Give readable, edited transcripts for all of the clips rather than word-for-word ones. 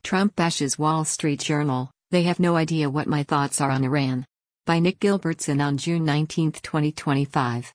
Trump bashes Wall Street Journal, "They have no idea what my thoughts are on Iran." By Nick Gilbertson on June 19, 2025.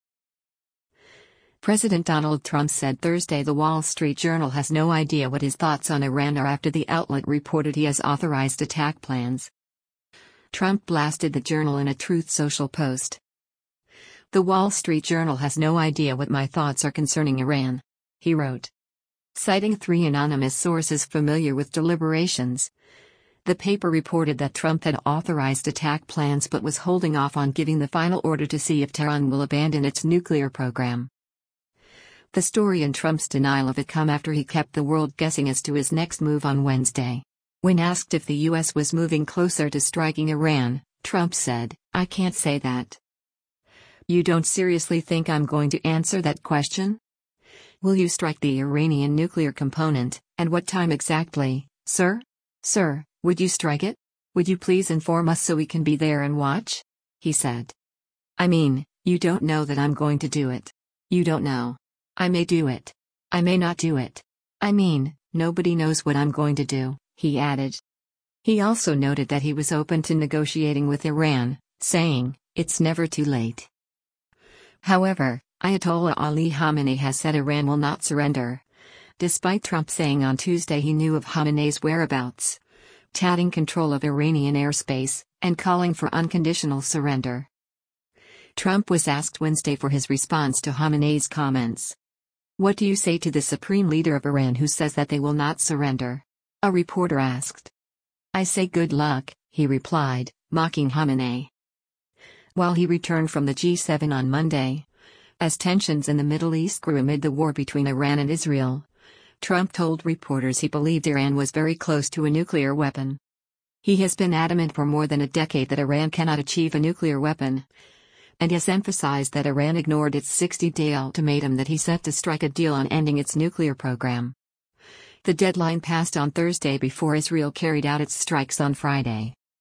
President Donald Trump said Thursday the Wall Street Journal has no idea what his thoughts on Iran are after the outlet reported he has authorized attack plans. Trump blasted the journal in a Truth Social post. "The Wall Street Journal has no idea what my thoughts are concerning Iran," he wrote. Citing 3 anonymous sources familiar with deliberations, the paper reported that Trump had authorized attack plans but was holding off on giving the final order to see if Tehran will abandon its nuclear program. The story and Trump's denial of it come after he kept the world guessing as to his next move on Wednesday. When asked if the U.S. was moving closer to striking Iran, Trump said, "I can't say that." "You don't seriously think I'm going to answer that question? Will you strike the Iranian nuclear component, and what time exactly, sir? Sir, would you strike it? Would you please inform us so we can be there and watch?" he said. "I mean, you don't know that I'm going to do it. You don't know. I may do it. I may not do it. I mean, nobody knows what I'm going to do," he added. He also noted that he was open to negotiating with Iran, saying, "It's never too late." However, Ayatollah Ali Khamenei has said Iran will not surrender, despite Trump saying on Tuesday he knew of Khamenei's whereabouts, touting control of Iranian airspace, and calling for unconditional surrender. Trump was asked Wednesday for his response to Khamenei's comments. "What do you say to the supreme leader of Iran who says that they will not surrender?" a reporter asked. "I say good luck," he replied, mocking Khamenei. While he returned from the G7 on Monday, as tensions in the Middle East grew amid the war between Iran and Israel, Trump told reporters he believed Iran was very close to a nuclear weapon. He has been adamant for more than a decade that Iran cannot achieve a nuclear weapon, and has emphasized that Iran ignored its 60-day ultimatum that he set to strike a deal on ending its nuclear program. The deadline passed on Thursday before Israel carried out its strikes on Friday.